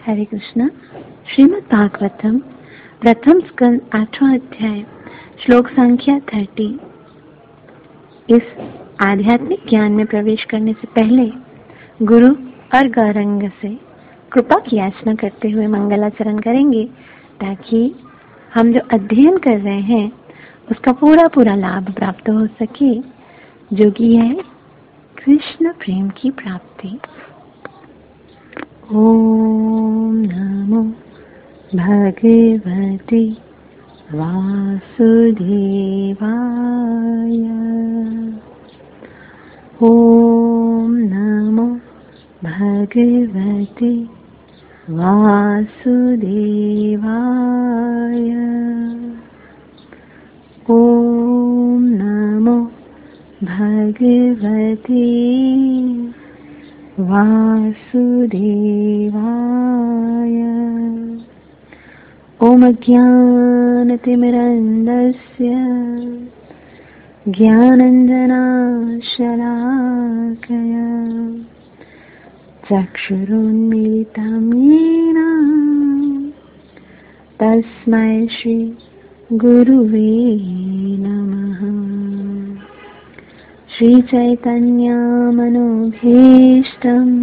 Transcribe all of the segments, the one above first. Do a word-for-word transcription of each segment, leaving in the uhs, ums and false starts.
हरे कृष्ण। श्रीमद् भागवतम प्रथम स्कंद आठवां अध्याय श्लोक संख्या थर्टी। इस आध्यात्मिक ज्ञान में प्रवेश करने से पहले गुरु और गौरंग से कृपा की याचना करते हुए मंगलाचरण करेंगे, ताकि हम जो अध्ययन कर रहे हैं उसका पूरा पूरा लाभ प्राप्त हो सके, जो कि है कृष्ण प्रेम की प्राप्ति। ओम नमो भगवते वासुदेवाय। ओम नमो भगवते वासुदेवाय। ओम नमो भगवते वासुदेवाय। ओम ज्ञानतिमिरन्धस्य ज्ञानाञ्जनशलाकया चक्षुरुन्मीलितं येन तस्मै श्री गुरुवे नमः। श्री चैतन्यमनोभीष्टं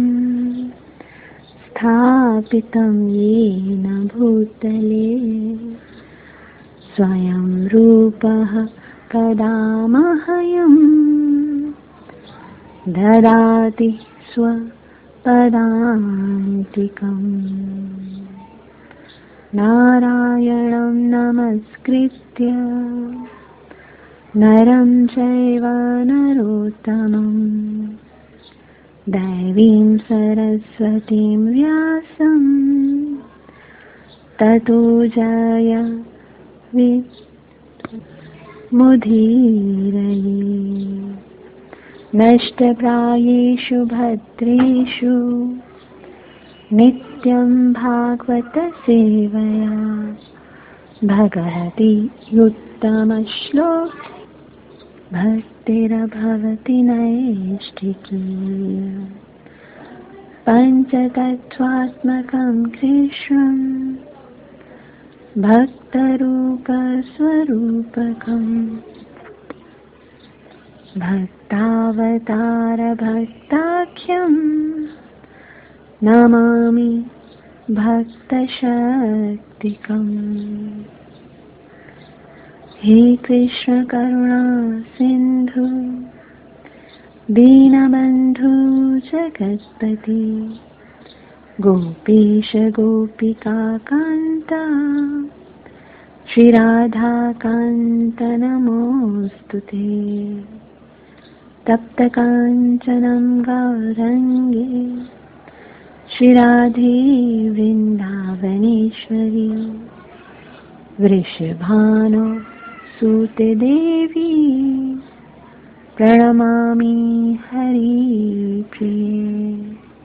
स्थापितं येन भूतले स्वयं रूपः कदा मह्यं ददाति स्वपदान्तिकम्। नारायणं नमस्कृत्य नरं चैव नरोत्तमं दैवीं सरस्वतीं व्यासं ततो जयमुदीरये। नष्टप्रायेषु भद्रेषु नित्यं भागवत सेवया भगवती उत्तमश्लोक भक्तिर्भवति नैष्ठिकी। पञ्चतत्त्वात्मकं कृष्णं भक्तरूपस्वरूपकं भक्तावतारभक्ताख्यं नमामि भक्तशक्तिकम्। हे कृष्ण करुणा सिंधु दीनबंधु जगत्पति गोपीश गोपिका कांता श्री राधा कांत नमोस्तुते। तप्त कांचनं गौरंगे श्री राधे वृंदावनेश्वरी वृषभानो सूते देवी प्रणमामि हरिप्रिये।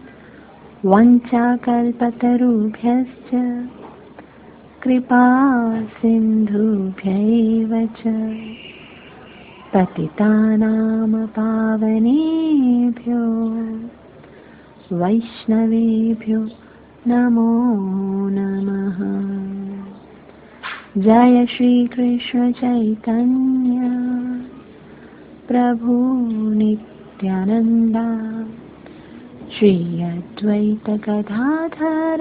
वाञ्छाकल्पतरुभ्यश्च कृपा सिन्धुभ्यैव च पतितानां पावनेभ्यो वैष्णवेभ्यो नमो नमः। जय श्री कृष्ण चैतन्य प्रभु नित्यानंदा श्री अद्वैत गदाधर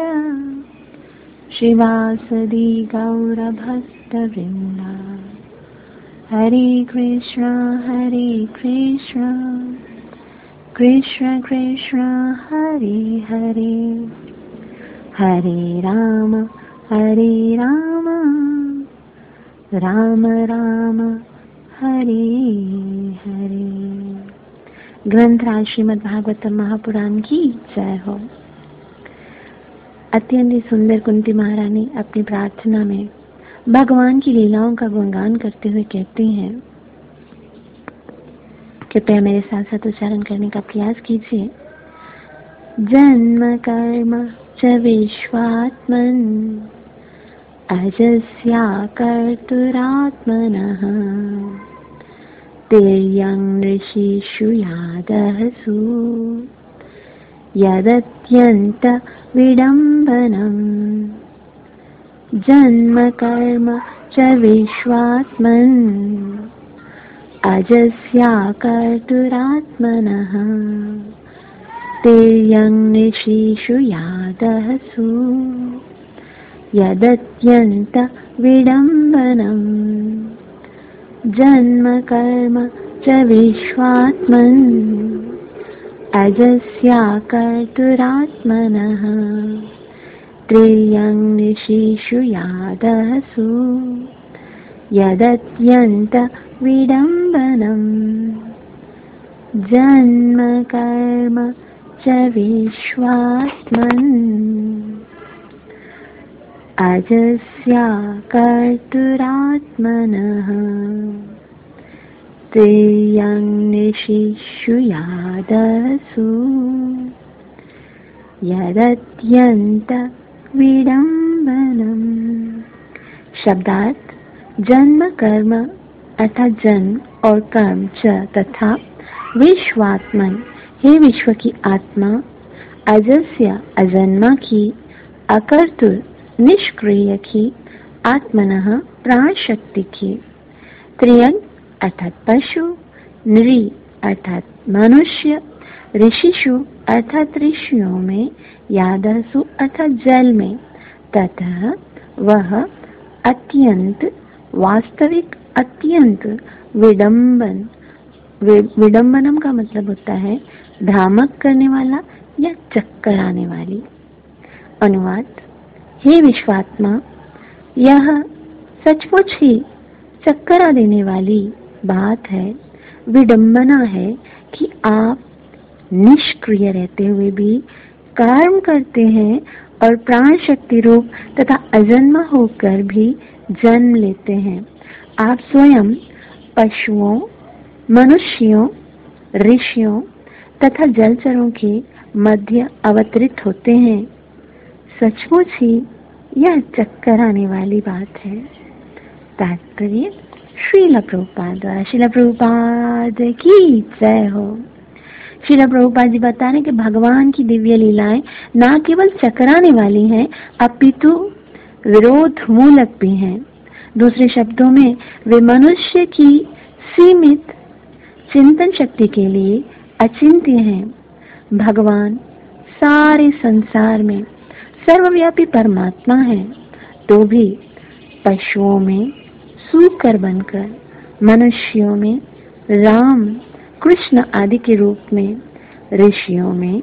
श्रीवासदि गौर भक्तवृंदा। हरे कृष्ण हरे कृष्ण कृष्ण कृष्ण हरे हरे हरे राम हरे राम राम राम हरे हरे। ग्रंथराज श्रीमद् भागवतम महापुराण की जय हो। अत्यंत सुंदर कुंती महारानी अपनी प्रार्थना में भगवान की लीलाओं का गुणगान करते हुए कहती हैं, कृपया मेरे साथ साथ उच्चारण करने का प्रयास कीजिए। जन्म कर्म च विश्वात्मन् अजस्या कर्तुरात्मनः तिर्यं ऋषिषु यादहसु यदत्यंत विडम्बनम् जन्म कर्म च विश्वात्मन् अजस्याकर्तुरात्मनः तिर्यं निशीषु यादहसु यदत्यंत विडम्बनम् जन्म कर्म च विश्वात्मन् अजस्याकर्तुरात्मनः तिर्यं निशीषु यादहसु यदत्यंत विडम्बनम् जन्म कर्म च विश्वात्मन् अजस्याकर्तुरात्मनः तिर्यं निशीषु यादहसु यदत्यंत विडम्बनम्। शब्दार्थ जन्म कर्म अर्थात जन्म और कर्म च तथा विश्वात्मन हे विश्व की आत्मा, अजस्य अजन्मा की, अकर्तुर निष्क्रिय की, आत्मनः प्राण शक्ति की, त्रियंग अर्थात पशु, नृ अर्थात मनुष्य, ऋषिषु अर्थात ऋषियों में, यादसु अर्थात जल में, तथा वह अत्यंत वास्तविक अत्यंत विडंबन विडंबनम का मतलब होता है भ्रामक करने वाला या चक्कर आने वाली। अनुवाद हे विश्वात्मा, यह सचमुच ही चक्करा देने वाली बात है, विडंबना है कि आप निष्क्रिय रहते हुए भी कर्म करते हैं और प्राण शक्ति रूप तथा अजन्मा होकर भी जन्म लेते हैं। आप स्वयं पशुओं, मनुष्यों, ऋषियों तथा जलचरों के मध्य अवतरित होते हैं। सचमुच ही यह चक्कर आने वाली बात है। तात्पर्य श्रील प्रभुपाद द्वारा। श्रील प्रभुपाद की जय हो। श्रील प्रभुपाद जी बता रहे कि भगवान की दिव्य लीलाएं न केवल चकराने वाली हैं, अपितु विरोध मूलक भी हैं। दूसरे शब्दों में वे मनुष्य की सीमित चिंतन शक्ति के लिए अचिंत्य हैं। भगवान सारे संसार में सर्वव्यापी परमात्मा है, तो भी पशुओं में सूकर बनकर, मनुष्यों में राम कृष्ण आदि के रूप में, ऋषियों में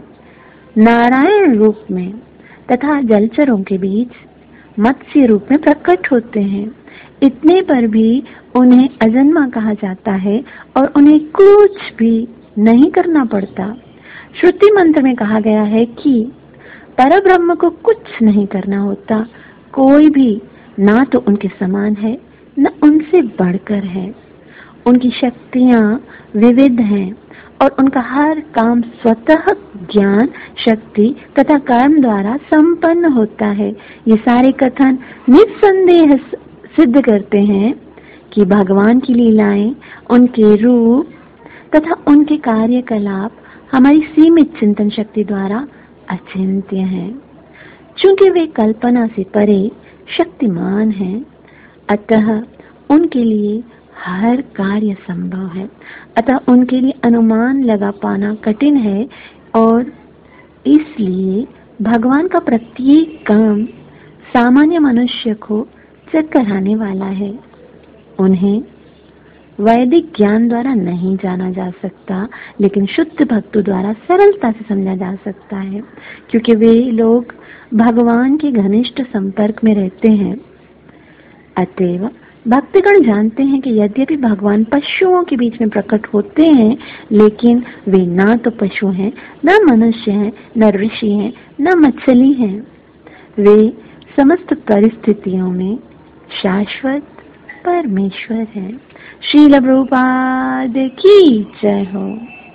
नारायण रूप में तथा जलचरों के बीच मत्स्य रूप में प्रकट होते हैं। इतने पर भी उन्हें अजन्मा कहा जाता है और उन्हें कुछ भी नहीं करना पड़ता। श्रुति मंत्र में कहा गया है कि परब्रह्म को कुछ नहीं करना होता। कोई भी ना तो उनके समान है न उनसे बढ़कर है। उनकी शक्तियां विविध हैं और उनका हर काम स्वतः ज्ञान, शक्ति तथा कर्म द्वारा संपन्न होता है। ये सारे कथन निस्संदेह सिद्ध करते हैं कि भगवान की लीलाएं, उनके रूप तथा उनके कार्यकलाप हमारी सीमित चिंतन शक्ति द्वारा अचिंत्य हैं। चूंकि वे कल्पना से परे शक्तिमान हैं, अतः उनके लिए हर कार्य संभव है। अतः उनके लिए अनुमान लगा पाना कठिन है और इसलिए भगवान का प्रत्येक काम सामान्य मनुष्य को चक्कराने वाला है। उन्हें वैदिक ज्ञान द्वारा नहीं जाना जा सकता, लेकिन शुद्ध भक्तों द्वारा सरलता से समझा जा सकता है, क्योंकि वे लोग भगवान के घनिष्ठ संपर्क में रहते हैं। अतएव भक्तगण जानते हैं कि यद्यपि भगवान पशुओं के बीच में प्रकट होते हैं, लेकिन वे ना तो पशु हैं, न मनुष्य हैं, न ऋषि हैं, न मछली हैं। वे समस्त परिस्थितियों में शाश्वत परमेश्वर है। श्रील प्रभुपाद की जय हो।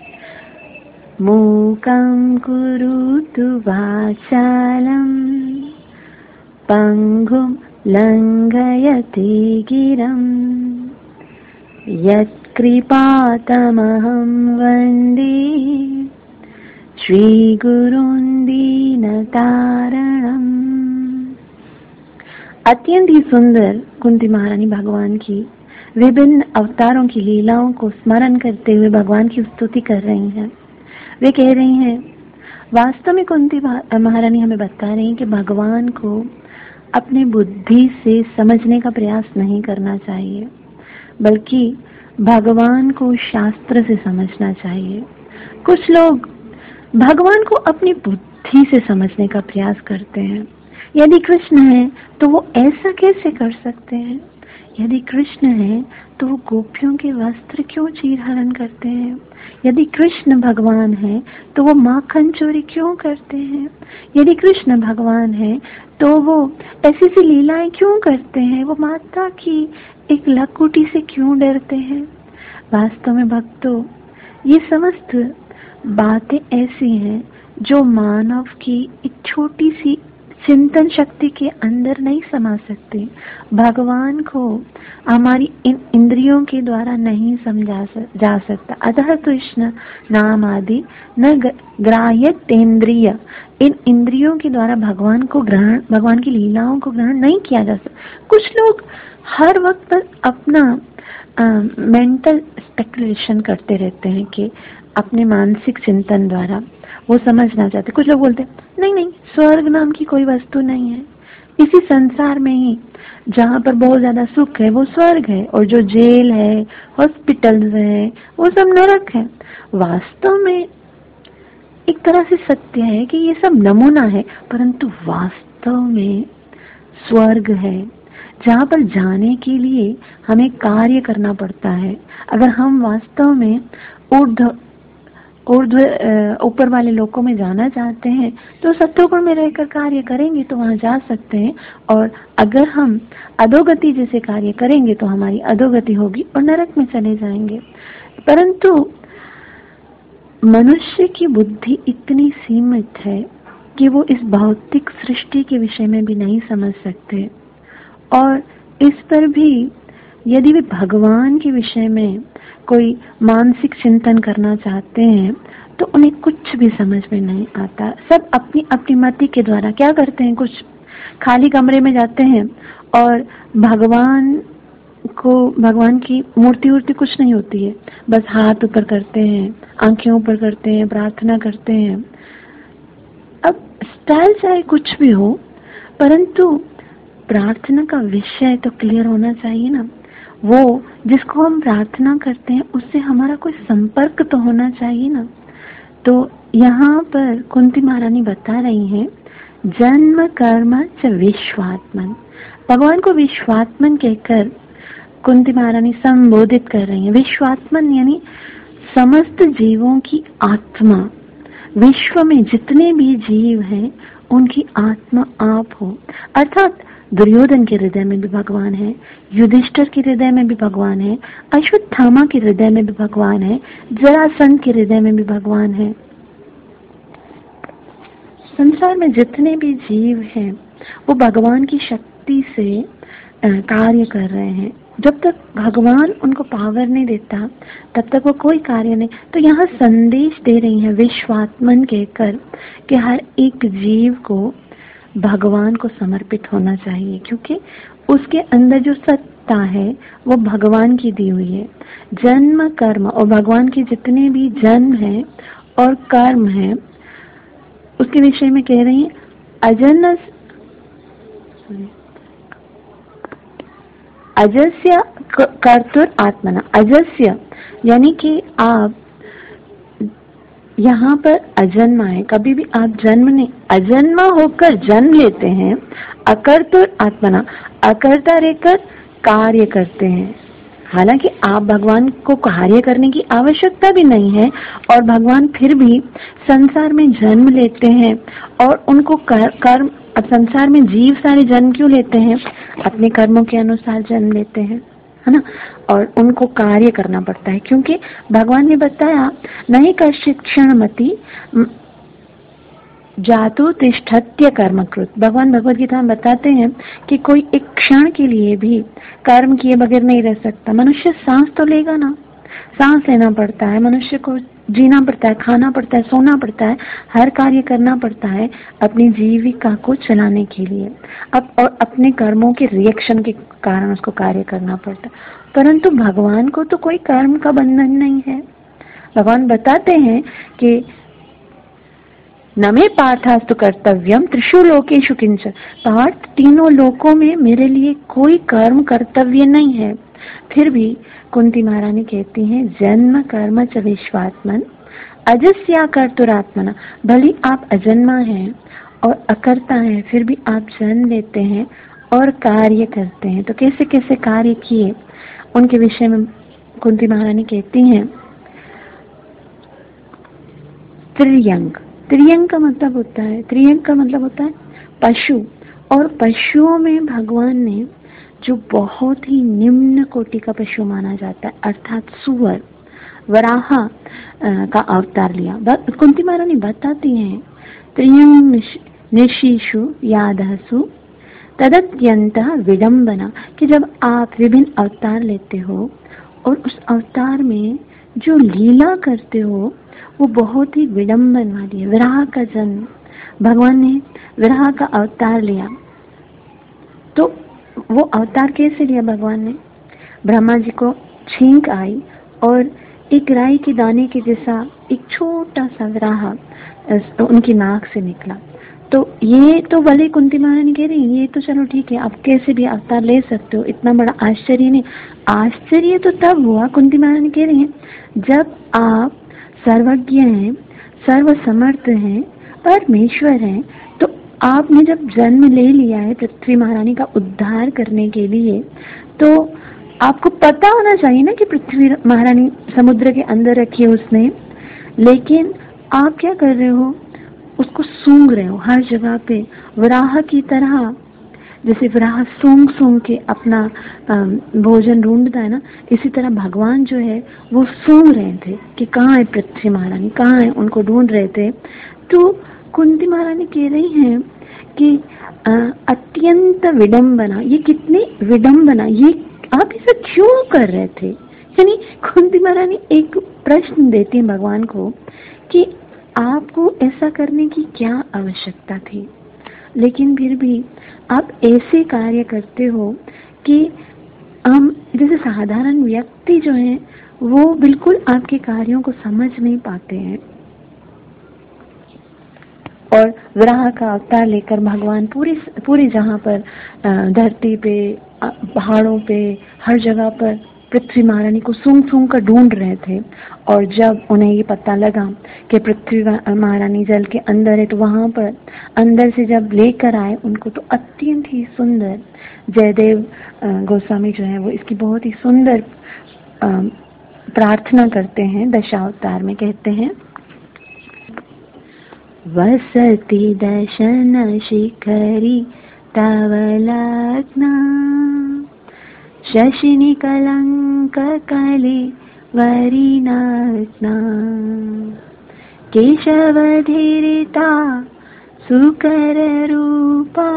मूकं कुरुतु वाचालं पंगुं लंघयते गिरं यत्कृपातमहं वन्दे श्री गुरुन् दीनतारणम्। अत्यंत ही सुंदर कुंती महारानी भगवान की विभिन्न अवतारों की लीलाओं को स्मरण करते हुए भगवान की स्तुति कर रही हैं। वे कह रही हैं, वास्तव में कुंती महारानी हमें बता रही हैं कि भगवान को अपने बुद्धि से समझने का प्रयास नहीं करना चाहिए, बल्कि भगवान को शास्त्र से समझना चाहिए। कुछ लोग भगवान को अपनी बुद्धि से समझने का प्रयास करते हैं। यदि कृष्ण है तो वो ऐसा कैसे कर सकते हैं? यदि कृष्ण है तो वो गोपियों के वस्त्र क्यों चीर हरण करते हैं? यदि कृष्ण भगवान है तो वो माखन चोरी क्यों करते हैं? यदि कृष्ण भगवान है तो वो ऐसी सी लीलाएं क्यों करते हैं? वो माता की एक लकुटी से क्यों डरते हैं? वास्तव में भक्तों, ये समस्त बातें ऐसी हैं जो मानव की एक छोटी सी चिंतन शक्ति के अंदर नहीं समा सकते। भगवान को हमारी इन इंद्रियों के द्वारा नहीं समझा जा सकता। अतः कृष्ण नाम आदि न ग्राह्यतेन्द्रिय, इन इंद्रियों के द्वारा भगवान को ग्रहण, भगवान की लीलाओं को ग्रहण नहीं किया जा सकता। कुछ लोग हर वक्त अपना मेंटल स्पेकुलेशन करते रहते हैं कि अपने मानसिक चिंतन द्वारा वो समझना चाहते। कुछ लोग बोलते हैं नहीं नहीं, स्वर्ग नाम की कोई वस्तु नहीं है, इसी संसार में ही जहाँ पर बहुत ज्यादा सुख है वो स्वर्ग है, और जो जेल है, हॉस्पिटल्स है, वो सब नरक है। वास्तव में एक तरह से सत्य है कि ये सब नमूना है, परंतु वास्तव में स्वर्ग है जहाँ पर जाने के लिए हमें कार्य करना पड़ता है। अगर हम वास्तव में ऊर्ध्व ऊर्ध्व ऊपर वाले लोकों में जाना चाहते हैं तो सत्वगुण में रहकर कार्य करेंगे तो वहां जा सकते हैं, और अगर हम अधोगति जैसे कार्य करेंगे तो हमारी अधोगति होगी और नरक में चले जाएंगे। परंतु मनुष्य की बुद्धि इतनी सीमित है कि वो इस भौतिक सृष्टि के विषय में भी नहीं समझ सकते, और इस पर भी यदि वे भगवान के विषय में कोई मानसिक चिंतन करना चाहते हैं तो उन्हें कुछ भी समझ में नहीं आता। सब अपनी अपनी मति के द्वारा क्या करते हैं, कुछ खाली कमरे में जाते हैं और भगवान को, भगवान की मूर्ति वूर्ति कुछ नहीं होती है, बस हाथ ऊपर करते हैं, आंखें ऊपर करते हैं, प्रार्थना करते हैं। अब स्टाइल चाहे कुछ भी हो, परंतु प्रार्थना का विषय तो क्लियर होना चाहिए ना। वो जिसको हम प्रार्थना करते हैं उससे हमारा कोई संपर्क तो होना चाहिए ना। तो यहाँ पर कुंती महारानी बता रही हैं, जन्म कर्म च विश्वात्मन, भगवान को विश्वात्मन कहकर कुंती महारानी संबोधित कर रही हैं। विश्वात्मन यानी समस्त जीवों की आत्मा। विश्व में जितने भी जीव हैं उनकी आत्मा आप हो। अर्थात दुर्योधन के हृदय में भी भगवान है, युधिष्ठिर के हृदय में भी भगवान है, अश्वत्थामा के हृदय में भी भगवान है, जरासंध के हृदय में भी भगवान है। संसार में जितने भी जीव हैं वो भगवान की शक्ति से कार्य कर रहे हैं। जब तक भगवान उनको पावर नहीं देता तब तक वो कोई कार्य नहीं। तो यहाँ संदेश दे रही है विश्वात्मन कहकर कि हर एक जीव को भगवान को समर्पित होना चाहिए, क्योंकि उसके अंदर जो सत्ता है वो भगवान की दी हुई है। जन्म कर्म, और भगवान के जितने भी जन्म है और कर्म है उसके विषय में कह रही है, अजन्य अजस्य कर्तुर आत्मना। अजस्य यानी कि आप यहाँ पर अजन्मा है, कभी भी आप जन्म नहीं, अजन्मा होकर जन्म लेते हैं। अकर्तुर आत्मना, अकर्ता रहकर कार्य करते हैं। हालांकि आप भगवान को कार्य करने की आवश्यकता भी नहीं है, और भगवान फिर भी संसार में जन्म लेते हैं और उनको कर, कर्म अब संसार में जीव सारे जन्म क्यों लेते हैं? अपने कर्मों के अनुसार जन्म लेते हैं, है ना। और उनको कार्य करना पड़ता है, क्योंकि भगवान ने बताया नहीं कश्चित क्षणमति जातु तिष्ठत्य कर्मकृत। भगवान भगवद गीता में बताते हैं कि कोई एक क्षण के लिए भी कर्म किए बगैर नहीं रह सकता। मनुष्य सांस तो लेगा ना, सांस लेना पड़ता है, मनुष्य को जीना पड़ता है, खाना पड़ता है, सोना पड़ता है, हर कार्य करना पड़ता है अपनी जीविका को चलाने के लिए। अब और अपने कर्मों के रिएक्शन के कारण उसको कार्य करना पड़ता है। परंतु भगवान को तो कोई कर्म का बंधन नहीं है। भगवान बताते हैं कि न मे पार्थास्तु कर्तव्यम त्रिषु लोकेषु किंचन। पार्थ, तीनों लोकों में मेरे लिए कोई कर्म कर्तव्य नहीं है। फिर भी कुंती महारानी कहती हैं, जन्म कर्म च विश्वात्मन अजस्या कर्तुरात्मना। भले आप अजन्मा हैं और अकर्ता हैं, फिर भी आप जन्म लेते हैं और कार्य करते हैं। तो कैसे कैसे कार्य किए उनके विषय में कुंती महारानी कहती हैं, त्रियंग। त्रियंग का मतलब होता है त्रियंग का मतलब होता है पशु। और पशुओं में भगवान ने जो बहुत ही निम्न कोटि का पशु माना जाता है, अर्थात सुअर, वराहा का अवतार लिया। कुंती महारानी बताती हैं, त्रियंग निशीषु यादहसु तदत्यंत विडंबना, कि जब आप विभिन्न अवतार लेते हो और उस अवतार में जो लीला करते हो वो बहुत ही विडंबन वाली है। विराह का जन्म, भगवान ने विराह का अवतार लिया। तो वो अवतार कैसे लिया भगवान ने? ब्रह्मा जी को छींक आई और एक राई के दाने के जैसा एक छोटा सा विराह उनकी नाक से निकला। तो ये तो भले कुंती महारानी कह रही, ये तो चलो ठीक है, आप कैसे भी अवतार ले सकते हो, इतना बड़ा आश्चर्य नहीं। आश्चर्य तो तब हुआ, कुंती महारानी कह रही है, जब आप सर्वज्ञ हैं, सर्वसमर्थ हैं, परमेश्वर हैं, तो आपने जब जन्म ले लिया है पृथ्वी महारानी का उद्धार करने के लिए, तो आपको पता होना चाहिए ना कि पृथ्वी महारानी समुद्र के अंदर रखी है उसने। लेकिन आप क्या कर रहे हो? उसको सूंघ रहे हो हर जगह पे, वराह की तरह। जैसे वराह सूंघ सूंघ के अपना भोजन ढूंढता है ना, इसी तरह भगवान जो है वो सूंघ रहे थे कि कहाँ है पृथ्वी महारानी, कहाँ है, उनको ढूंढ रहे थे। तो कुंती महारानी कह रही हैं कि अत्यंत विडंबना, ये कितनी विडंबना, ये आप इसे क्यों कर रहे थे? यानी कुंती महारानी एक प्रश्न देती है भगवान को कि आपको ऐसा करने की क्या आवश्यकता थी, लेकिन फिर भी आप ऐसे कार्य करते हो कि हम जैसे साधारण व्यक्ति जो हैं वो बिल्कुल आपके कार्यों को समझ नहीं पाते हैं। और विराह का अवतार लेकर भगवान पूरी पूरी जहाँ पर धरती पे, पहाड़ों पे, हर जगह पर पृथ्वी महारानी को सूंघ सूंघ कर ढूंढ रहे थे। और जब उन्हें ये पता लगा कि पृथ्वी महारानी जल के अंदर है, तो वहां पर अंदर से जब लेकर आए उनको, तो अत्यंत ही सुंदर, जयदेव गोस्वामी जो है वो इसकी बहुत ही सुंदर प्रार्थना करते हैं। दशावतार में कहते हैं, वसति दशन शिखरी तवलग्ना शशिनी कलंक कले वरिनग्ना केशवधीरिता सुकर रूपा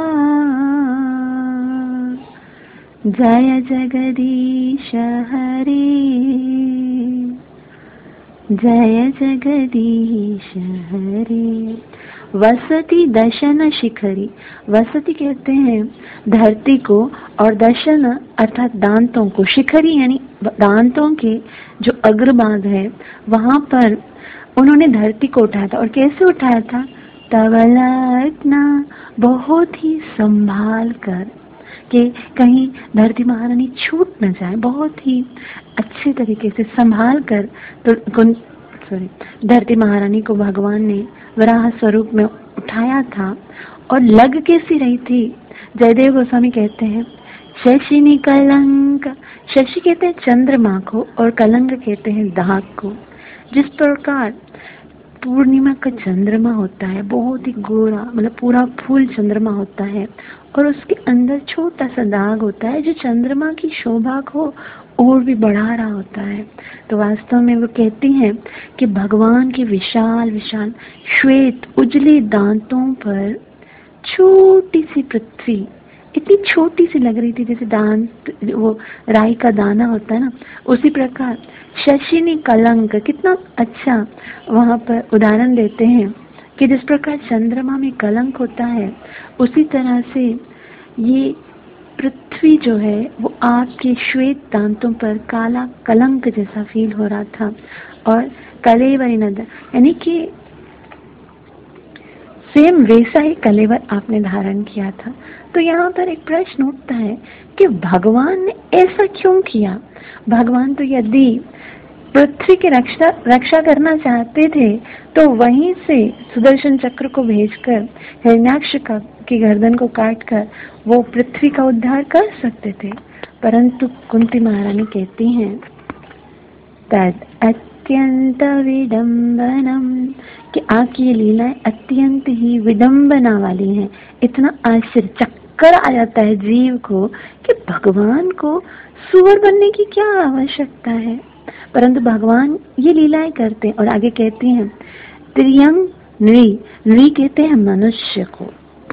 जय जगदीश हरे, जय जगदीश हरे। वसति दशन शिखरी, वसति कहते हैं धरती को, और दशन अर्थात दांतों को, शिखरी यानी दांतों के जो अग्रभाग है वहां पर उन्होंने धरती को उठाया था। और कैसे उठाया था? तवलग्ना, बहुत ही संभाल कर, कि कहीं धरती महारानी छूट न जाए, बहुत ही अच्छे तरीके से संभाल कर। तो सॉरी धरती महारानी को भगवान ने वराह स्वरूप में उठाया था। और लग कैसी रही थी? जयदेव गोस्वामी कहते हैं, शशिनी कलंक, शशि कहते हैं चंद्रमा को और कलंक कहते हैं दाग को। जिस प्रकार पूर्णिमा का चंद्रमा होता है, बहुत ही गोरा, मतलब पूरा फूल चंद्रमा होता है, और उसके अंदर छोटा सा दाग होता है जो चंद्रमा की शोभा को और भी बढ़ा रहा होता है। तो वास्तव में वो कहती हैं कि भगवान के विशाल विशाल श्वेत उजले दांतों पर छोटी सी पृथ्वी इतनी छोटी सी लग रही थी, जैसे दान वो राई का दाना होता है ना, उसी प्रकार शशिनी कलंक, कितना अच्छा वहां पर उदाहरण देते हैं कि जिस प्रकार चंद्रमा में कलंक होता है, उसी तरह से ये पृथ्वी जो है वो आपके श्वेत दांतों पर काला कलंक जैसा फील हो रहा था। और कलेवरी नद, यानी कि सेम वैसा ही कलेवर आपने धारण किया था। तो यहाँ पर एक प्रश्न उठता है कि भगवान ने ऐसा क्यों किया? भगवान तो यदि पृथ्वी की रक्षा रक्षा करना चाहते थे तो वहीं से सुदर्शन चक्र को भेजकर हिरण्याक्ष का की गर्दन को काटकर वो पृथ्वी का उद्धार कर सकते थे। परंतु कुंती महारानी कहती हैं तद अत्यंत विडंबनम, कि आपकी ये लीलाएं अत्यंत ही विडंबना वाली हैं। इतना आश्चर्य, चक्कर आ जाता है जीव को कि भगवान को सुअर बनने की क्या आवश्यकता है, परंतु भगवान ये लीलाएं करते हैं। और आगे कहती हैं त्रियंग नृ, नृ कहते हैं मनुष्य को,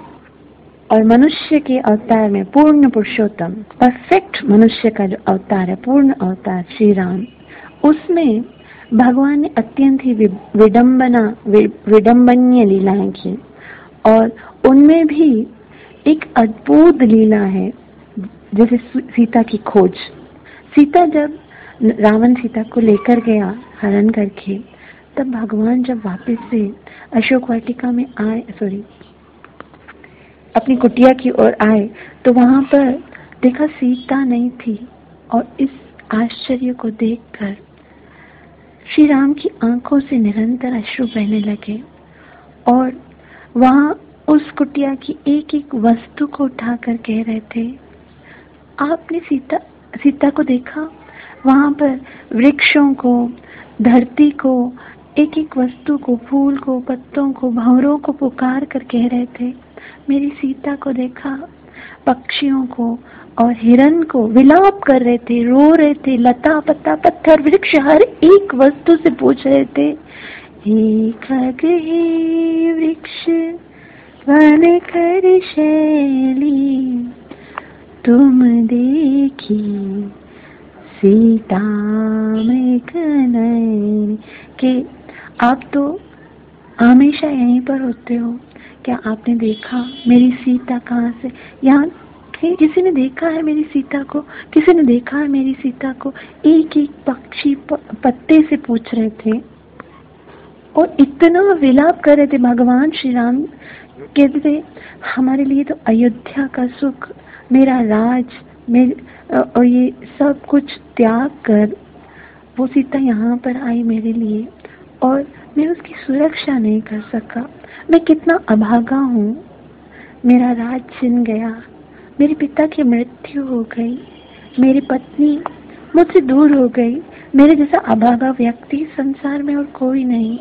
और मनुष्य के अवतार में पूर्ण पुरुषोत्तम, परफेक्ट मनुष्य का जो अवतार है, पूर्ण अवतार श्री राम, उसमें भगवान ने अत्यंत ही विडंबना विडंबनीय लीलाएं की। और उनमें भी एक अद्भुत लीला है, जैसे सीता की खोज। सीता जब रावण सीता को लेकर गया हरण करके, तब भगवान जब वापस से अशोक वाटिका में आए, सॉरी अपनी कुटिया की ओर आए, तो वहां पर देखा सीता नहीं थी। और इस आश्चर्य को देखकर श्री राम की आंखों से निरंतर अश्रु बहने लगे, और वहां उस कुटिया की एक एक वस्तु को उठाकर कह रहे थे, आपने सीता सीता को देखा? वहां पर वृक्षों को, धरती को, एक एक वस्तु को, फूल को, पत्तों को, भंवरों को पुकार कर कह रहे थे, मेरी सीता को देखा? पक्षियों को और हिरन को विलाप कर रहे थे, रो रहे थे, लता पत्ता पत्थर वृक्ष हर एक वस्तु से पूछ रहे थे, हे खग हे वृक्ष वन कर शैली, तुम देखी सीता मृग नयन, कि आप तो हमेशा यहीं पर होते हो, क्या आपने देखा मेरी सीता कहाँ से? यहाँ किसी ने देखा है मेरी सीता को? किसी ने देखा है मेरी सीता को? एक एक पक्षी पत्ते से पूछ रहे थे और इतना विलाप कर रहे थे। भगवान श्री राम कहते थे, हमारे लिए तो अयोध्या का सुख, मेरा राज, मेरे और ये सब कुछ त्याग कर वो सीता यहाँ पर आई मेरे लिए, और मैं उसकी सुरक्षा नहीं कर सका। मैं कितना अभागा हूँ, मेरा राज छिन गया, मेरे पिता की मृत्यु हो गई, मेरी पत्नी मुझसे दूर हो गई, मेरे जैसा अभागा व्यक्ति संसार में और कोई नहीं।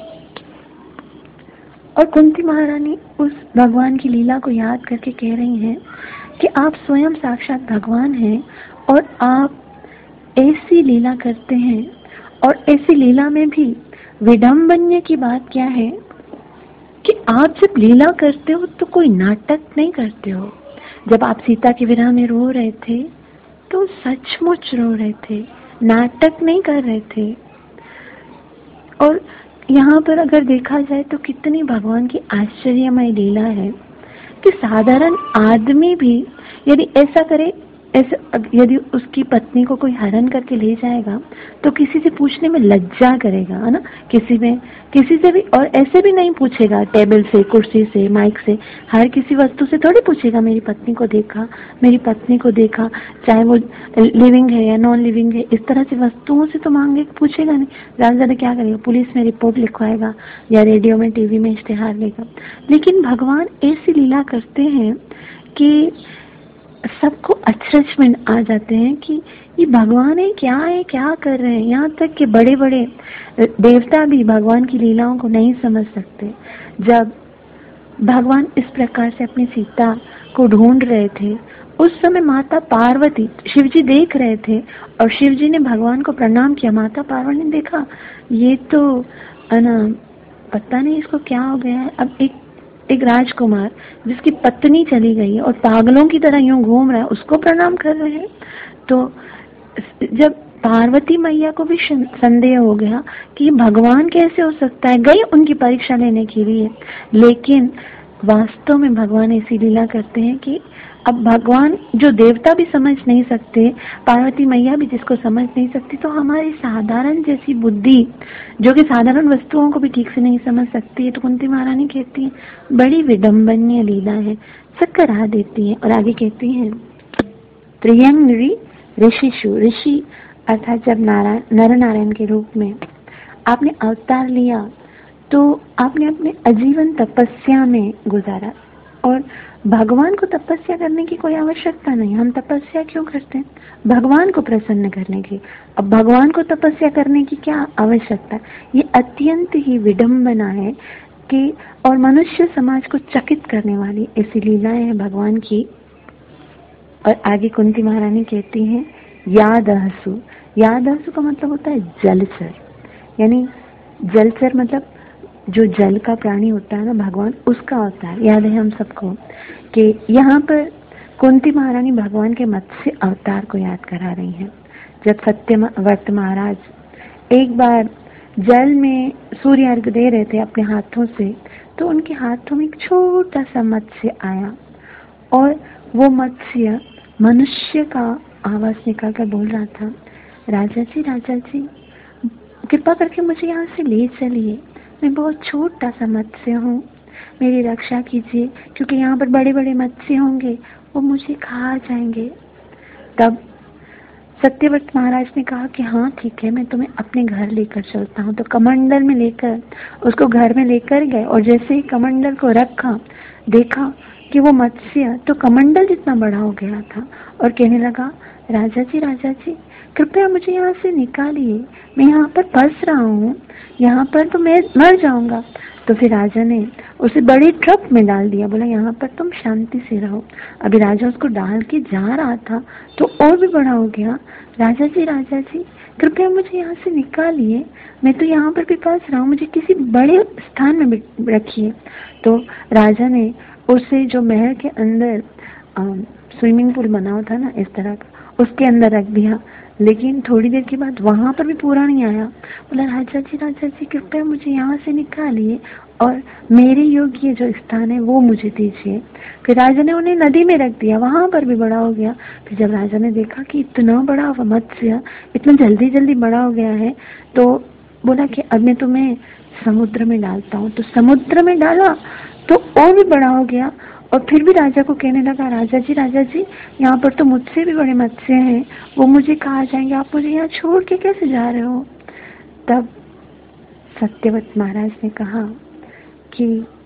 और कुंती महारानी उस भगवान की लीला को याद करके कह रही हैं कि आप स्वयं साक्षात भगवान हैं और आप ऐसी लीला करते हैं। और ऐसी लीला में भी विडंबनीय की बात क्या है कि आप जब लीला करते हो तो कोई नाटक नहीं करते हो। जब आप सीता के विरह में रो रहे थे तो सचमुच रो रहे थे, नाटक नहीं कर रहे थे। और यहाँ पर अगर देखा जाए तो कितनी भगवान की आश्चर्यमय लीला है कि साधारण आदमी भी यदि ऐसा करे, ऐसे यदि उसकी पत्नी को कोई हरण करके ले जाएगा तो किसी से पूछने में लज्जा करेगा, है ना, किसी में किसी से भी, और ऐसे भी नहीं पूछेगा टेबल से, कुर्सी से, माइक से, हर किसी वस्तु से थोड़ी पूछेगा मेरी पत्नी को देखा, मेरी पत्नी को देखा, चाहे वो लिविंग है या नॉन लिविंग है। इस तरह से वस्तुओं से तो मांगे पूछेगा नहीं। ज्यादा ज्यादा क्या करेगा, पुलिस में रिपोर्ट लिखवाएगा या रेडियो में, टीवी में इश्तेहार लेगा। लेकिन भगवान ऐसी लीला करते हैं कि सबको अचरज में आ जाते हैं कि ये भगवान है, क्या है, क्या कर रहे हैं। यहाँ तक कि बड़े बड़े देवता भी भगवान की लीलाओं को नहीं समझ सकते। जब भगवान इस प्रकार से अपनी सीता को ढूंढ रहे थे, उस समय माता पार्वती, शिवजी देख रहे थे और शिवजी ने भगवान को प्रणाम किया। माता पार्वती ने देखा ये तो ना, पता नहीं इसको क्या हो गया है। अब एक एक राजकुमार जिसकी पत्नी चली गई है और पागलों की तरह यूं घूम रहा है, उसको प्रणाम कर रहे हैं। तो जब पार्वती मैया को भी संदेह हो गया कि भगवान कैसे हो सकता है, गई उनकी परीक्षा लेने के लिए, लेकिन वास्तव में भगवान ऐसी लीला करते हैं कि अब भगवान जो देवता भी समझ नहीं सकते, पार्वती मैया भी जिसको समझ नहीं सकती, तो हमारी साधारण जैसी बुद्धि जो कि साधारण वस्तुओं को भी ठीक से नहीं समझ सकती है, तो कुंती महारानी कहती है बड़ी विडंबनीय लीला है, सब करा देती है। और आगे कहती है त्रियंगरी ऋषिशु, ऋषि अर्थात जब नारायण नर नारायण के रूप में आपने अवतार लिया तो आपने अपने आजीवन तपस्या में गुजारा, और भगवान को तपस्या करने की कोई आवश्यकता नहीं। हम तपस्या क्यों करते हैं? भगवान को प्रसन्न करने की। अब भगवान को तपस्या करने की क्या आवश्यकता? ये अत्यंत ही विडंबना है कि और मनुष्य समाज को चकित करने वाली ऐसी लीलाएं हैं भगवान की। और आगे कुंती महारानी कहती हैं यादहसु, यादहसु का मतलब होता है जलचर, यानी जलचर मतलब जो जल का प्राणी होता है ना, भगवान उसका अवतार। याद है हम सबको कि यहाँ पर कुंती महारानी भगवान के मत्स्य अवतार को याद करा रही हैं। जब सत्यव्रत महाराज एक बार जल में सूर्य अर्घ दे रहे थे अपने हाथों से, तो उनके हाथों में एक छोटा सा मत्स्य आया और वो मत्स्य मनुष्य का आवाज निकाल कर बोल रहा था, राजा जी राजा जी कृपा करके मुझे यहाँ से ले चलिए, मैं बहुत छोटा सा मत्स्य हूँ, मेरी रक्षा कीजिए, क्योंकि यहाँ पर बड़े बड़े मत्स्य होंगे, वो मुझे खा जाएंगे। तब सत्यव्रत महाराज ने कहा कि हाँ ठीक है, मैं तुम्हें अपने घर लेकर चलता हूँ। तो कमंडल में लेकर उसको घर में लेकर गए, और जैसे ही कमंडल को रखा, देखा कि वो मत्स्य तो कमंडल जितना बड़ा हो गया था, और कहने लगा राजा जी राजा जी कृपया मुझे यहाँ से निकालिए, मैं यहाँ पर फंस रहा हूँ, यहाँ पर तो मैं मर जाऊंगा। तो फिर राजा ने उसे बड़ी ट्रक में डाल दिया, बोला यहाँ पर तुम शांति से रहो। अभी राजा उसको डाल के जा रहा था तो और भी बड़ा हो गया, राजा जी राजा जी कृपया मुझे यहाँ से निकालिए, मैं तो यहाँ पर भी फंस रहा हूँ, मुझे किसी बड़े स्थान में रखिए। तो राजा ने उसे जो महल के अंदर स्विमिंग पूल बना हुआ था ना इस तरह का, उसके अंदर रख दिया। लेकिन थोड़ी देर के बाद वहां पर भी पूरा नहीं आया, बोला राजा जी राजा जी कृपया मुझे यहाँ से निकालिए और मेरे योग्य जो स्थान है वो मुझे दीजिए। फिर राजा ने उन्हें नदी में रख दिया, वहां पर भी बड़ा हो गया। फिर जब राजा ने देखा कि इतना बड़ा मत्स्य इतना जल्दी जल्दी बड़ा हो गया है, तो बोला कि अब मैं तुम्हें समुद्र में डालता हूँ। तो समुद्र में डाला तो और भी बड़ा हो गया, और फिर भी राजा को कहने लगा राजा जी राजा जी यहाँ पर तो मुझसे भी बड़े मत्स्य हैं, वो मुझे कहा जाएंगे, आप मुझे यहाँ छोड़ के कैसे जा रहे हो? तब सत्यव्रत महाराज ने कहा कि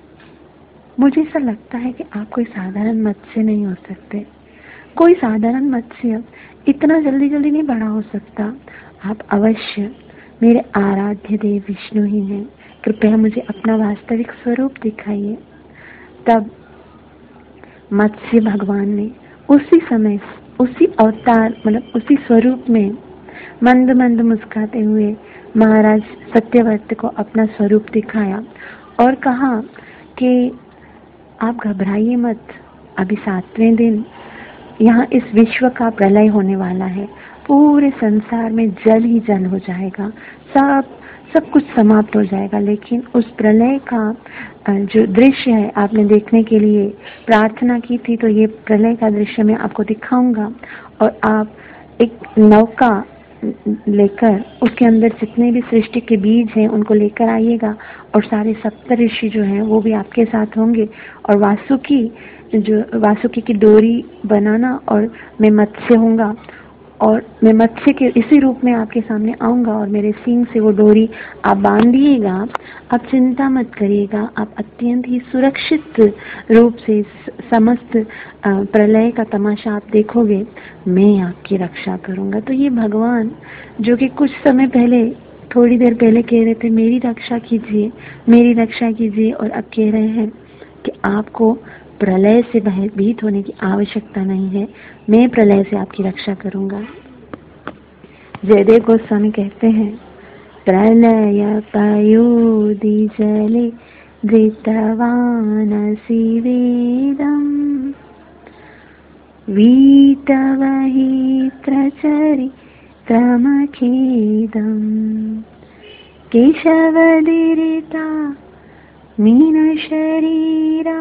मुझे ऐसा लगता है कि आप कोई साधारण मत्स्य नहीं हो सकते, कोई साधारण मत्स्य इतना जल्दी जल्दी नहीं बड़ा हो सकता, आप अवश्य मेरे आराध्य देव विष्णु ही हैं, कृपया मुझे अपना वास्तविक स्वरूप दिखाइए। तब मत्स्य भगवान ने उसी समय उसी अवतार मतलब उसी स्वरूप में मंद मंद मुस्कुराते हुए महाराज सत्यव्रत को अपना स्वरूप दिखाया और कहा कि आप घबराइए मत, अभी सातवें दिन यहाँ इस विश्व का प्रलय होने वाला है, पूरे संसार में जल ही जल हो जाएगा, सब सब कुछ समाप्त हो जाएगा। लेकिन उस प्रलय का जो दृश्य है आपने देखने के लिए प्रार्थना की थी, तो ये प्रलय का दृश्य मैं आपको दिखाऊंगा, और आप एक नौका लेकर उसके अंदर जितने भी सृष्टि के बीज हैं उनको लेकर आइएगा, और सारे सप्त ऋषि जो हैं वो भी आपके साथ होंगे, और वासुकी जो वासुकी की डोरी बनाना, और मैं मत्स्य होऊंगा और मैं मत्स्य के इसी रूप में आपके सामने आऊंगा, और मेरे सींग से वो डोरी आप बांधिएगा। आप चिंता मत करिएगा, आप अत्यंत ही सुरक्षित रूप से समस्त प्रलय का तमाशा आप देखोगे, मैं आपकी रक्षा करूंगा। तो ये भगवान जो कि कुछ समय पहले थोड़ी देर पहले कह रहे थे मेरी रक्षा कीजिए मेरी रक्षा कीजिए, और अब कह रहे हैं कि आपको प्रलय से भयभीत होने की आवश्यकता नहीं है, मैं प्रलय से आपकी रक्षा करूंगा। जयदेव गोस्वामी कहते हैं प्रलय पयोधि जले धृतवानसि वेदम् वीतवहित्रचरित्रमखेदम् केशवदिरिता मीनशरीरा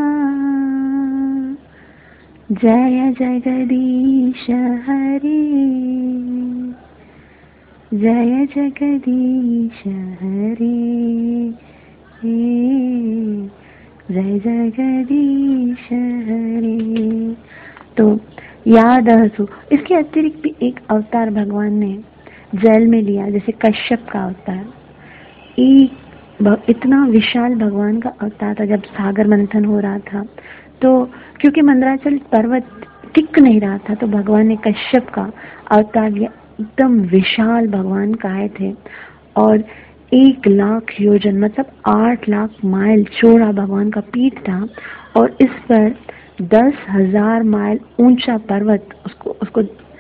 जय जगदीश हरे जय जगदीश हरे जय जगदीश हरे। तो याद हसु, इसके अतिरिक्त भी एक अवतार भगवान ने जल में लिया, जैसे कश्यप का अवतार। एक इतना विशाल भगवान का अवतार था। जब सागर मंथन हो रहा था तो क्योंकि मंदराचल पर्वत टिक नहीं रहा था, तो भगवान ने कश्यप का अवतार लिया। एकदम विशाल भगवान काहे थे और एक लाख योजन मतलब आठ लाख माइल चौड़ा भगवान का पीठ था और इस पर दस हजार माइल ऊंचा पर्वत उसको उसको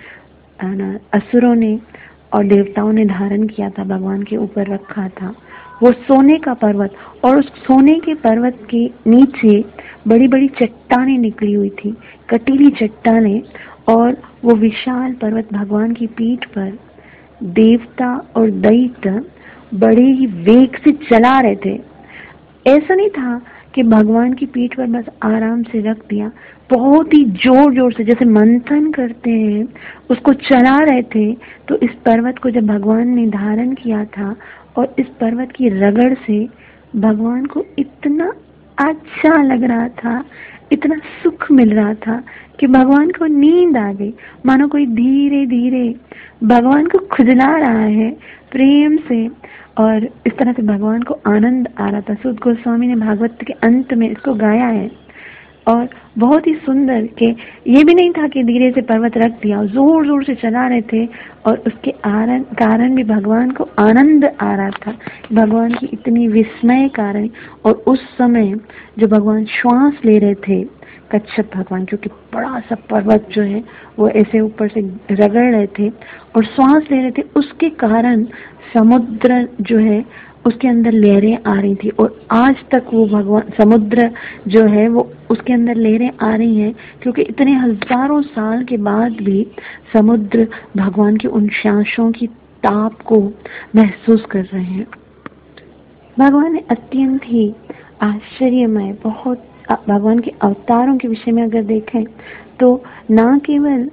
असुरों ने और देवताओं ने धारण किया था, भगवान के ऊपर रखा था। वो सोने का पर्वत, और उस सोने के पर्वत के नीचे बड़ी बड़ी चट्टानें निकली हुई थी, कटीली चट्टानें, और वो विशाल पर्वत भगवान की पीठ पर देवता और दैत्य बड़े ही वेग से चला रहे थे। ऐसा नहीं था कि भगवान की पीठ पर बस आराम से रख दिया, बहुत ही जोर जोर से जैसे मंथन करते हैं उसको चला रहे थे। तो इस पर्वत को जब भगवान ने धारण किया था और इस पर्वत की रगड़ से भगवान को इतना अच्छा लग रहा था, इतना सुख मिल रहा था कि भगवान को नींद आ गई, मानो कोई धीरे धीरे भगवान को खुजला रहा है प्रेम से। और इस तरह से भगवान को आनंद आ रहा था। सूत गोस्वामी ने भागवत के अंत में इसको गाया है और बहुत ही सुंदर कि ये भी नहीं था कि धीरे से पर्वत रख दिया, जोर जोर से चला रहे थे और उसके कारण भी भगवान को आनंद आ रहा था, भगवान की इतनी विस्मय कारण। और उस समय जो भगवान श्वास ले रहे थे कच्छप भगवान, क्योंकि बड़ा सा पर्वत जो है वो ऐसे ऊपर से रगड़ रहे थे और श्वास ले रहे थे, उसके कारण समुद्र जो है उसके अंदर लहरें आ रही थी। और आज तक वो भगवान समुद्र जो है वो उसके अंदर लहरें आ रही हैं, क्योंकि इतने हजारों साल के बाद भी समुद्र भगवान के उन सांसों की ताप को महसूस कर रहे हैं। भगवान ने अत्यंत ही आश्चर्यमय, बहुत भगवान के अवतारों के विषय में अगर देखें तो न केवल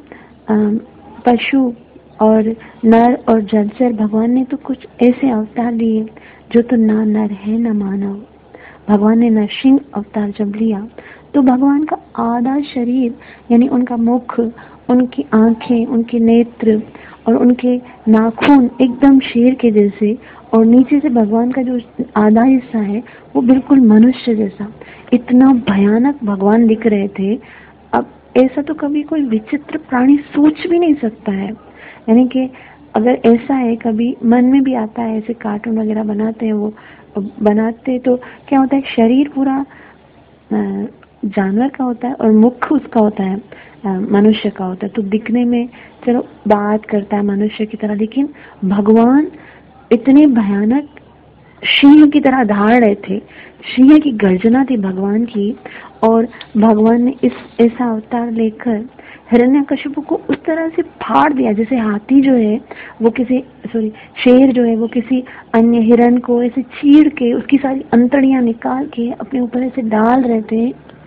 पशु और नर और जलचर, भगवान ने तो कुछ ऐसे अवतार लिए जो तो ना नर है ना मानव। भगवान ने नरसिंह अवतार जब लिया तो भगवान का आधा शरीर यानी उनका मुख, उनकी आंखें, उनके नेत्र और उनके नाखून एकदम शेर के जैसे, और नीचे से भगवान का जो आधा हिस्सा है वो बिल्कुल मनुष्य जैसा। इतना भयानक भगवान दिख रहे थे। अब ऐसा तो कभी कोई विचित्र प्राणी सोच भी नहीं सकता है। यानी कि अगर ऐसा है, कभी मन में भी आता है, ऐसे कार्टून वगैरह बनाते हैं, वो बनाते तो क्या होता है, शरीर पूरा जानवर का होता है और मुख उसका होता है मनुष्य का होता है, तो दिखने में चलो बात करता है मनुष्य की तरह, लेकिन भगवान इतने भयानक सिंह की तरह धाड़ रहे थे। सिंह की गर्जना थी भगवान की, और भगवान ने इस ऐसा अवतार लेकर हिरण्यकशिपु को उस तरह से फाड़ दिया जैसे हाथी जो है वो किसी सॉरी शेर जो है वो किसी अन्य हिरण को ऐसे चीर के उसकी सारी अंतड़ियां निकाल के अपने ऊपर ऐसे डाल रहे थे।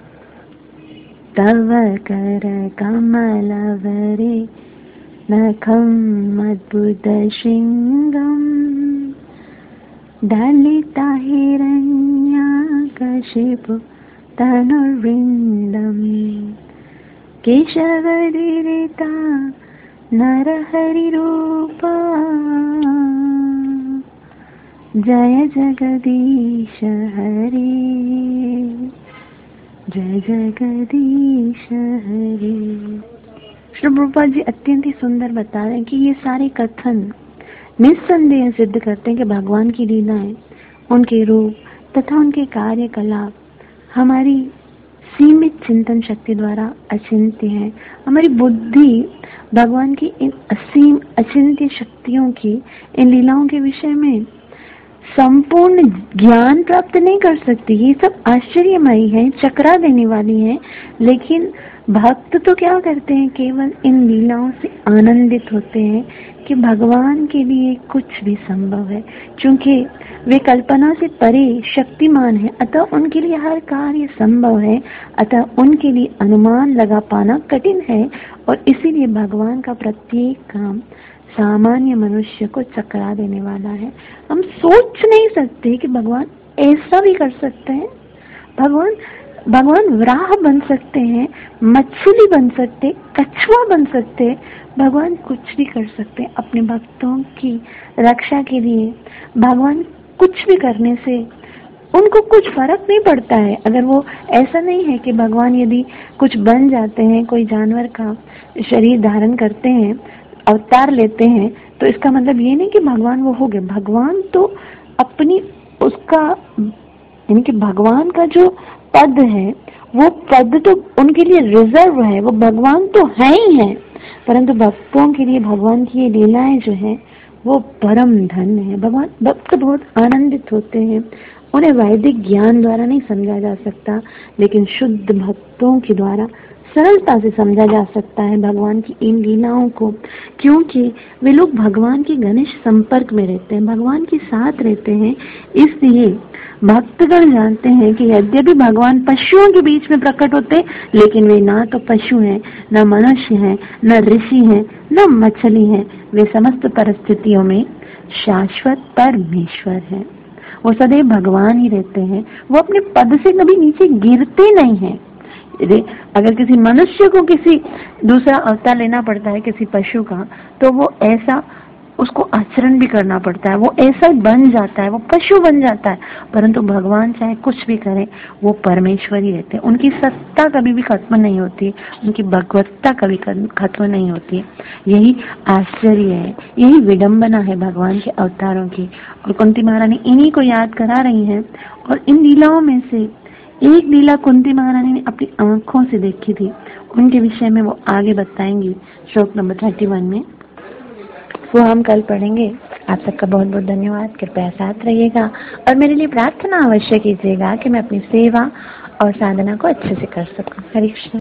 तव कर कमलवरे नखम अद्भुत श्रृंगम दलिता हिरण्यकशिपु तनुर्विंदम केशवदिरिता नरहरि रूपा जय जगदीश हरे जय जगदीश हरे। श्री प्रभुपाद जी अत्यंत ही सुंदर बता रहे हैं कि ये सारे कथन निस्संदेह सिद्ध करते हैं कि भगवान की लीलाएं, उनके रूप तथा उनके कार्यकलाप हमारी सीमित चिंतन शक्ति द्वारा अचिंत्य है। हमारी बुद्धि भगवान की इन असीम अचिंत्य शक्तियों की, इन लीलाओं के विषय में संपूर्ण ज्ञान प्राप्त नहीं कर सकती। ये सब आश्चर्यमयी है, चकरा देने वाली है, लेकिन भक्त तो क्या करते हैं, केवल इन लीलाओं से आनंदित होते हैं कि भगवान के लिए कुछ भी संभव है। क्योंकि वे कल्पना से परे शक्तिमान है, अतः उनके लिए हर कार्य संभव है, अतः उनके लिए अनुमान लगा पाना कठिन है, और इसीलिए भगवान का प्रत्येक काम सामान्य मनुष्य को चकरा देने वाला है। हम सोच नहीं सकते कि भगवान ऐसा भी कर सकते हैं। भगवान भगवान वराह बन सकते हैं, मछली बन सकते, कछुआ बन सकते, भगवान कुछ भी कर सकते हैं अपने भक्तों की रक्षा के लिए। भगवान कुछ भी करने से उनको कुछ फर्क नहीं पड़ता है। अगर वो ऐसा नहीं है कि भगवान यदि कुछ बन जाते हैं, कोई जानवर का शरीर धारण करते हैं, अवतार लेते हैं, तो इसका मतलब ये नहीं कि भगवान वो हो गए। भगवान तो अपनी उसका यानी कि भगवान का जो पद है, वो पद तो उनके लिए रिजर्व है, वो भगवान तो है ही है, परंतु भक्तों के लिए भगवान की ये लीलाएं जो है वो परम धन है। भगवान भक्त बहुत आनंदित होते हैं। उन्हें वैदिक ज्ञान द्वारा नहीं समझा जा सकता, लेकिन शुद्ध भक्तों के द्वारा सरलता से समझा जा सकता है भगवान की इन लीलाओं को, क्योंकि वे लोग भगवान के घनिष्ठ संपर्क में रहते हैं, भगवान के साथ रहते हैं। इसलिए भक्तगण जानते हैं कि यद्यपि भगवान पशुओं के बीच में प्रकट होते, लेकिन वे ना तो पशु हैं, न मनुष्य हैं, न ऋषि हैं, न मछली हैं। वे समस्त परिस्थितियों में शाश्वत परमेश्वर हैं। वो सदैव भगवान ही रहते हैं। वो अपने पद से कभी नीचे गिरते नहीं हैं। अगर किसी मनुष्य को किसी दूसरा अवतार लेना पड़ता है किसी पशु का, तो वो ऐसा उसको आचरण भी करना पड़ता है, वो ऐसा बन जाता है, वो पशु बन जाता है। परंतु भगवान चाहे कुछ भी करें, वो परमेश्वर ही रहते हैं। उनकी सत्ता कभी भी खत्म नहीं होती, उनकी भगवत्ता कभी खत्म नहीं होती। यही आश्चर्य है, यही विडंबना है भगवान के अवतारों की। और कुंती महारानी इन्हीं को याद करा रही है। और इन लीलाओं में से एक लीला कुंती महारानी ने अपनी आंखों से देखी थी, उनके विषय में वो आगे बताएंगी श्लोक नंबर थर्टी वन में। वो हम कल पढ़ेंगे। आप सबका बहुत बहुत धन्यवाद। कृपया साथ रहिएगा और मेरे लिए प्रार्थना अवश्य कीजिएगा कि मैं अपनी सेवा और साधना को अच्छे से कर सकूं। हरे कृष्ण।